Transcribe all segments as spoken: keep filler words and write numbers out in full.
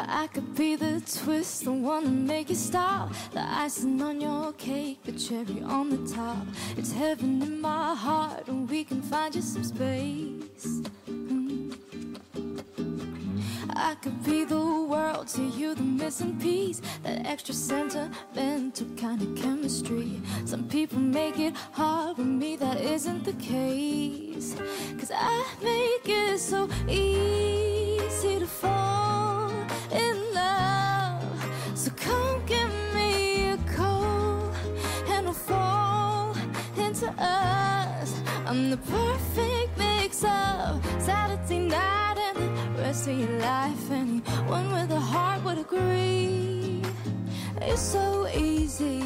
I could be the twist, the one to make you stop, the icing on your cake, the cherry on the top. It's heaven in my heart, and we can find you some space. mm. I could be the world to you, the missing piece, that extra sentimental kind of chemistry. Some people make it hard, with me that isn't the case, 'cause I make it so easy to fall in love. So come give me a call, and we'll fall into us. I'm the perfect mix of Saturday night and the rest of your life. Anyone with a heart would agree, it's so easy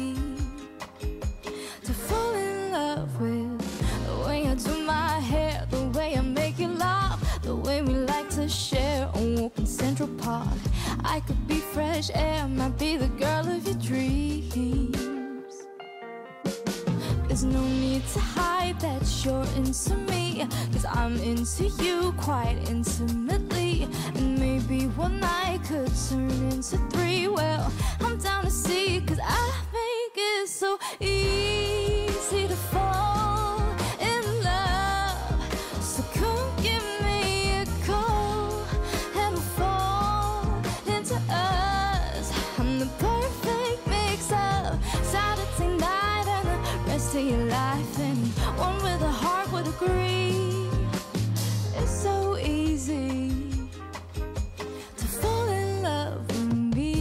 to fall in love with the way I do my hair, the way I make you laugh, the way we like to share a walk in Central Park. I could be fresh air, might be the girl of your dreams. There's no need to hide that you're into me, 'cause I'm into you quite intimately. And maybe one night could turn into three. Well, I'm down to see, 'cause I make it so easy to fall in love. So come give me a call, and we'll fall into us. I'm the perfect mix of Saturday night and the rest of your life. Anyone with a heart would agree, it's so easy to fall in love with me.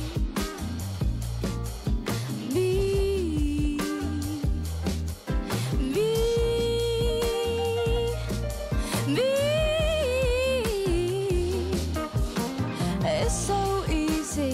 Me, me, me. It's so easy,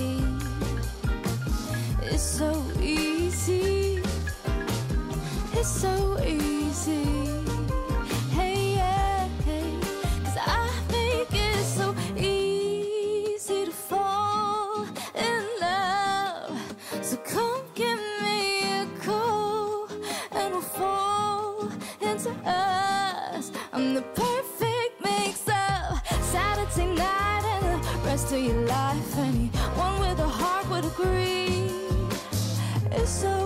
it's so easy, it's so easy. Hey, yeah, hey, 'cause I make it so easy to fall in love. So come give me a call, and we'll fall into us. I'm the perfect mix of Saturday night and the rest of your life. Anyone with a heart would agree, it's so